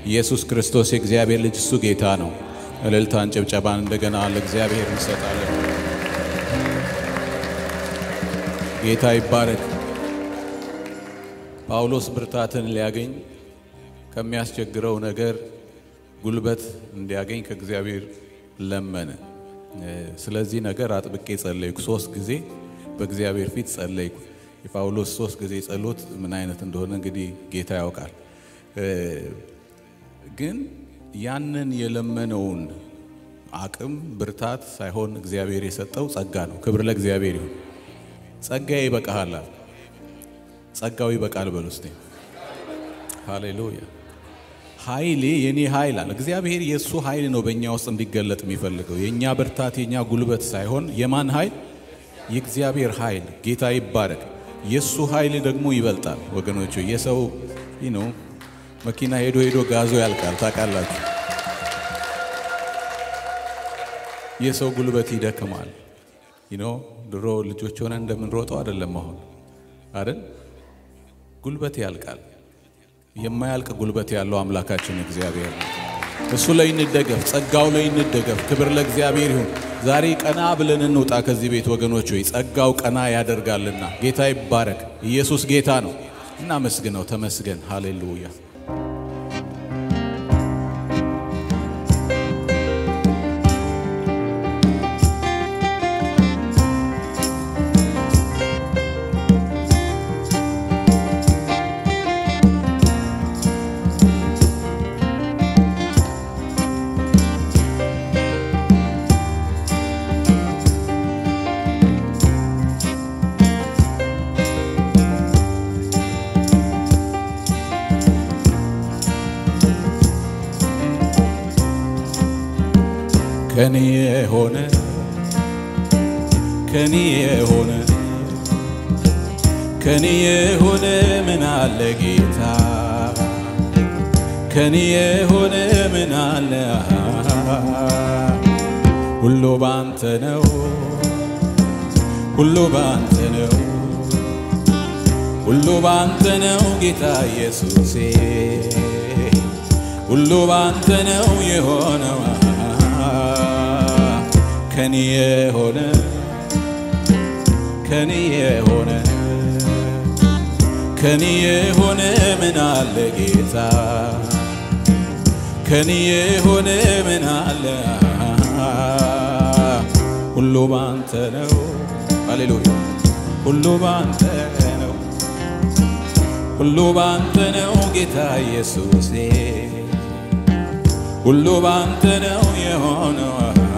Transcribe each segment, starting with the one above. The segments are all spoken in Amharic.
ኢየሱስ ክርስቶስ የእግዚአብሔር ልጅ እሱ ጌታ ነው። እልልታን ጭብጨባን እንደገና ለእግዚአብሔር እንሰጣለን። ጌታ ይባረክ። ጳውሎስ ብርታትን ሊያገኝ ከሚያስቸግረው ነገር ጉልበት እንዲያገኝ ከእግዚአብሔር ለመነ። ስለዚህ ነገር አጥብቄ ጸለይኩ። 3 ጊዜ በእግዚአብሔር ፊት ጸለይኩ። የጳውሎስ 3 ጊዜ ጸሎት ምን አይነት እንደሆነ እንግዲህ ጌታ ያውቃል። ግን ያንን የለመነውን አቅም ብርታት ሳይሆን እግዚአብሔር የሰጠው ጸጋ ነው። ክብር ለእግዚአብሔር ይሁን። ጸጋዬ ይበቃሃል። ጸጋው ይበቃል በሉስቲ። ሃሌሉያ። ኃይሌ የኔ ኃይል አለ። እግዚአብሔር የሱ ኃይል ነው በእኛ ውስጥ እንዲገለጥ የሚፈልገው። የኛ ብርታት የኛ ጉልበት ሳይሆን የማን ኃይል? የእግዚአብሔር ኃይል። ጌታ ይባረክ። የሱ ኃይል ደግሞ ይበልጣል ወገኖቹ። የሰው መኪና ሄዶ ጋዞ ያልቃል ታውቃላችሁ። የሰው ጉልበት ይደክማል። ድሮ ልጆች ሆነን እንደምንሮጠው አይደለም አሁን አይደል? ጉልበት ያልቃል። የማያልቅ ጉልበት ያለው አምላካችን እግዚአብሔር ነው። እሱ ላይ እንደገፍ፣ ጸጋው ላይ እንደገፍ። ክብር ለእግዚአብሔር ይሁን። ዛሬ ቀና ብለን እንውጣ ከዚህ ቤት ወገኖች። ጸጋው ቀና ያደርጋልና ጌታ ይባረክ። ኢየሱስ ጌታ ነው። እናመስግነው። ተመስገን። ሃሌሉያ። ከኔ የሆነ ምን አለ ጌታ? ከኔ የሆነ ምን አለ? ሁሉ ባንተ ነው፣ ሁሉ ባንተ ነው፣ ሁሉ ባንተ ነው ጌታ ኢየሱሴ። ሁሉ ባንተ ነው የሆነው። ከኔ የሆነ ከኔ የሆነ ምን አለ ጌታ? ከኔ የሆነ ምን አለ? ሁሉ ባንተ ነው። ሃሌሉያ። ሁሉ ባንተ ነው፣ ሁሉ ባንተ ነው ጌታ ኢየሱሴ። ሁሉ ባንተ ነው የሆነው።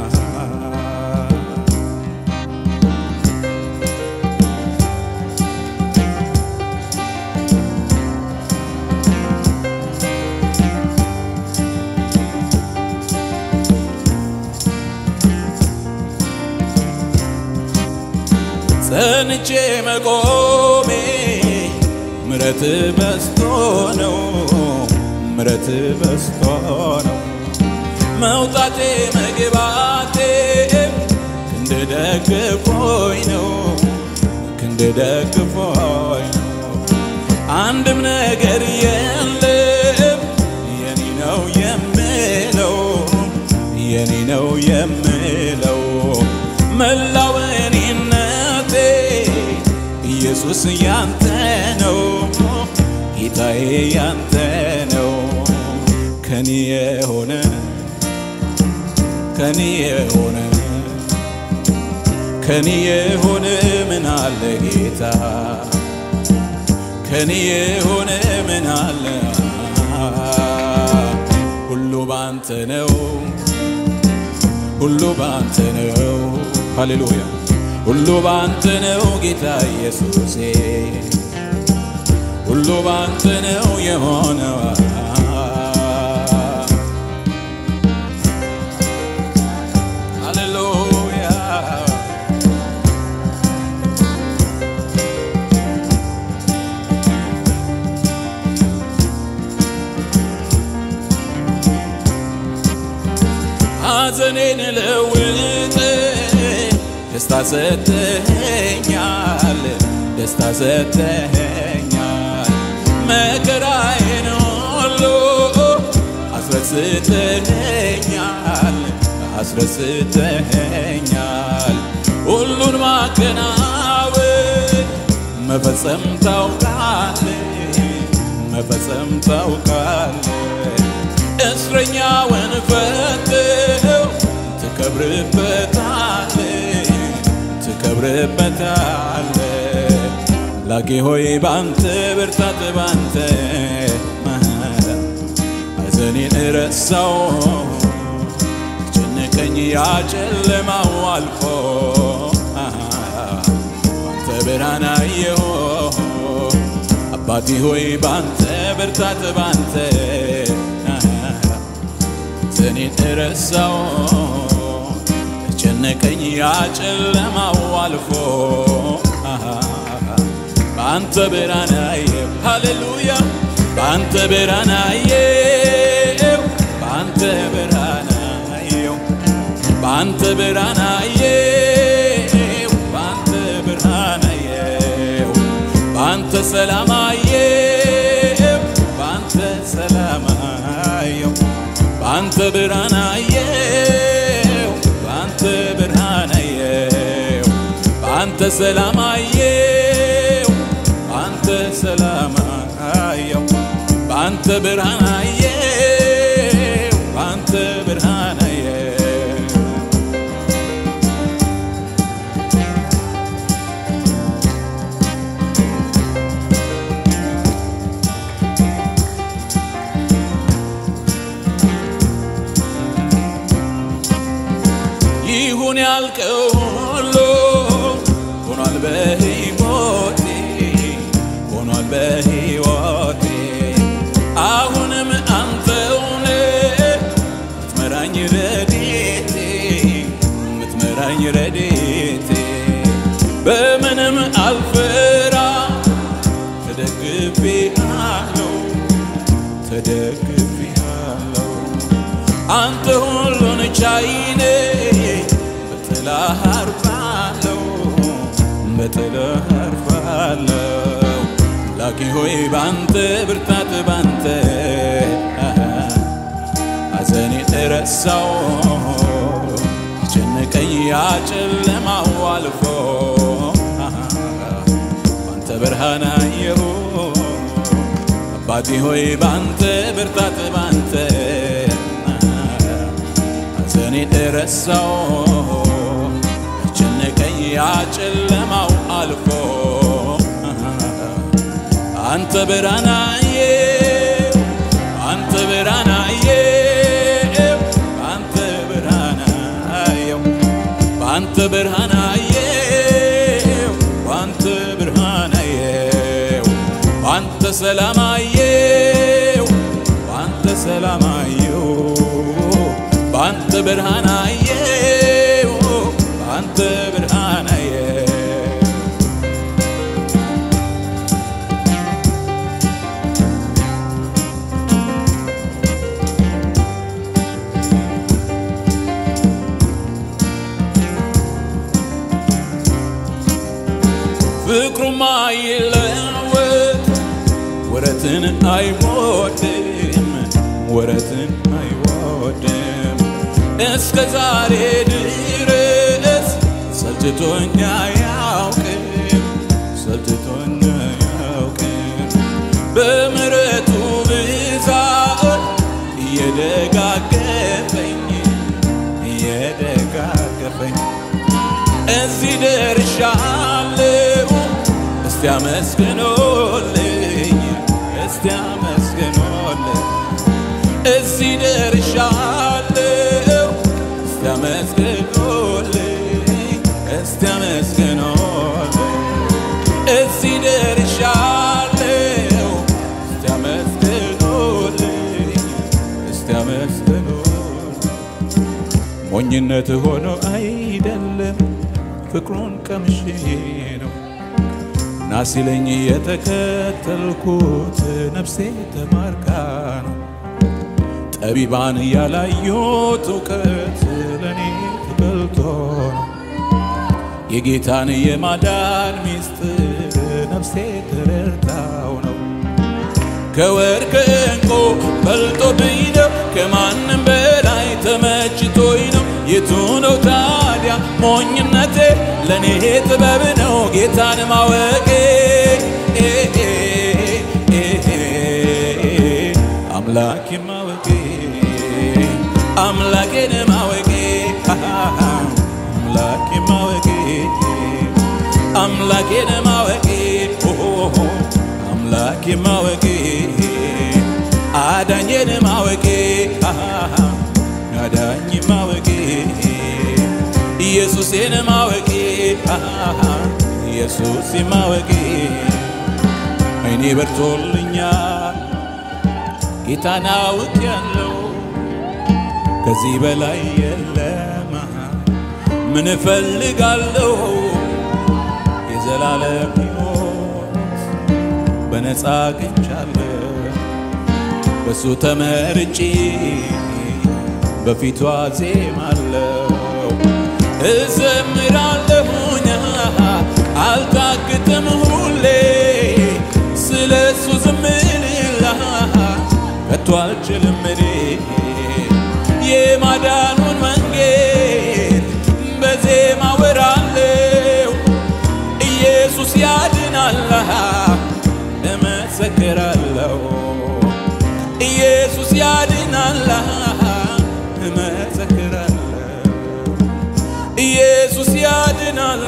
ጸንቼ መቆሜ ምሕረት በዝቶ ነው፣ ምሕረት በዝቶ ነው። መውጣቴ መግባቴ ክንድ ደግፎኝ ነው፣ ክንድ ደግፎኝ ነው። አንድም ነገር የለም የኔ ነው የምለው፣ የኔ ነው የምለው። መላው እኔነቴ ኢየሱስ ያንተ ነው፣ ጌታዬ ያንተ ነው። ከኔ የሆነ ከኔ የሆነ ምን አለ ጌታ? ከኔ የሆነ ምን አለ? ሁሉ ባንተ ነው፣ ሁሉ ባንተ ነው። ሃሌሉያ። ሁሉ ባንተ ነው ጌታ ኢየሱሴ። ሁሉ ባንተ ነው የሆነው። ሃሌሉያ። ሐዘኔን ለውጥ ደስታ ሰጥተኸኛል፣ ደስታ ሰጥተኸኛል። መከራዬን ሁሉ ረስተኸኛል አስረስተኸኛል ሁሉን ማከናወን መፈጸም ታውቃለህ እስረኛውን ፈተኸው ትከብርበታለህ ላጌ ሆይ ባንተ ብርታት ባንተ ሐዘኔን ረሳው ጨነቀኝ ያጨለማው አልፎ ባንተ ብርሃን አየሁ አባቴ ሆይ ባንተ ብርታት ባንተ ሐዘኔን ረሳው ጨነቀኝ ያጨለማው አልፎ ባንተ ብርሃን አየሁ ሃሌሉያ ባንተ ብርሃን አየሁ ባንተ ብርሃን አየሁ ባንተ ብርሃን አየሁ ባንተ ብርሃን አየሁ ባንተ ሰላም አየሁ ባንተ ሰላም አየሁ ባንተ ብርሃን አየሁ ባንተ ብርሃን አየሁ ባንተ ሰላም አየሁ ባንተ ሰላም አየሁ ባንተ ብርሃን አየሁ ባንተ ብርሃን አየሁ ይሁን ያልከው ሁሉ ሆኗል በሕይወቴ አሁንም አንተው ነህ ምትመራኝ ረድኤቴ በምንም አልፈራ ተደግፌአለሁ አንተ ሁሉን ቻይ ነህ በጥላህ አርፋለሁ ላኪ ሆይ ባንተ ብርታት ባንተ ሐዘኔን ረሳው ጨነቀኝ ያጨለማው አልፎ ባንተ ብርሃን አየሁ አባቴ ሆይ ባንተ ብርታት ባንተ ሐዘኔን ረሳው ጨነቀኝ ያጨለማው አልፎ አንተ ብርሃን አየሁ አንተ ብርሃን አየሁ አንተ ብርሃን አየሁ አንተ ብርሃን አየሁ አንተ ብርሃን አየሁ አንተ ሰላም አየሁ አንተ ሰላም አየሁ አንተ ብርሃን አየሁ አንተ ብርሃን አየሁ ፍቅሩማ ይለወጥ ወረትን አይወድም እስከ ዛሬ ድረስ ሰልችቶኝ አያውቅም በምሕረቱ ብዛት እየደጋገፈኝ እዚህ ደርሻለሁ እስቲ አመስግኖልኝ እዚህ ደርሻለሁ እስቲ አመስግኖልኝ እዚህ ደርሻለሁ እስቲ አመስግኖልኝ ሞኝነት ሆኖ አይደለም ፍቅሩን ቀምሼ ነው ናሲለኝ የተከተልኩት ነፍሴ ተማርካ ነው ጠቢባን ያላዩት እውቀት ለኔ ተገልጦ ነው የጌታን የማዳን ሚስጥር ነፍሴ ተረድታው ነው ከወርቅ እንቁ በልጦብኝ ነው ከማንም በላይ ተመችቶኝ ነው የቱ ነው ታዲያ ሞኝነቴ ለኔ ጥበብ ነው ጌታን ማወቄ አምላኬ ማወቄ አምላኬን ማወቄ አምላኬ ማወቄ አምላኬን ማወቄ አምላኬ ማወቄ አዳኜን ማወቄ አዳኝ ማወቄ ኢየሱስን ማወቄ ኢየሱስ ማወቄ አይኔ በርቶልኛል ጌታን አውቄያለሁ ከዚህ በላይ የለም ምን እፈልጋለሁ የዘላለም ሕይወት በነፃ አግኝቻለሁ በሱ ተመርጬ በፊቱ አዜማለሁ እዘምራለሁኝ አልታክትም ሁሌ ስለሱ ዝምልላ ከቶ አልችልም እኔ የማዳኑን መንገድ በዜማ ወራለሁ ኢየሱስ ያድናል እመሰክራለሁ ኢየሱስ ያድናል እመሰክራለሁ ኢየሱስ ያድናል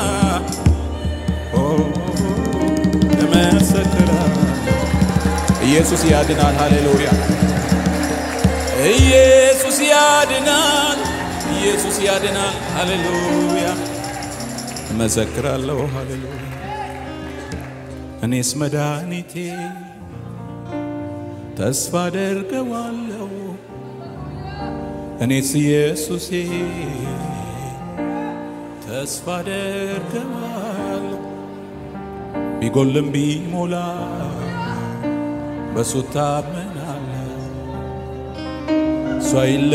እመሰክራለሁ ኢየሱስ ያድናል ሃሌሉያ ኢየሱስ ያድናል ኢየሱስ ያድናል ሃሌሉያ እመሰክራለሁ ሃሌሉያ እኔስ መድኃኒቴ ተስፋ አደርገዋለሁ እኔስ ኢየሱሴ ተስፋ አደርገዋለሁ ቢጎልም ቢሞላ በሱ ታመናለሁ እሱ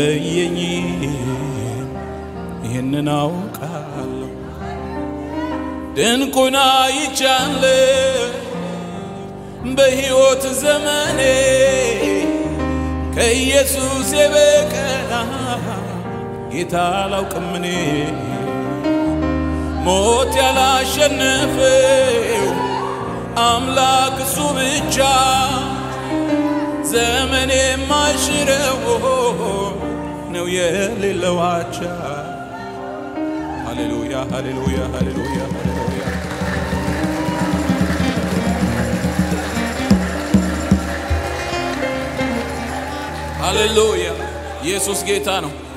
አይለየኝም ይህንን አውቃለሁ ድንቁን አይቻለሁ በሕይወት ዘመኔ ከኢየሱስ የበቀር ጌታ አላውቅም እኔ ሞት ያላሸነፈው አምላክ እሱ ብቻ ዘመኔ የማይሽረው ነው የሌለው አቻ ሃሌሉያ ሃሌሉያ ሃሌሉያ ሃሌሉያ ሃሌሉያ ኢየሱስ ጌታ ነው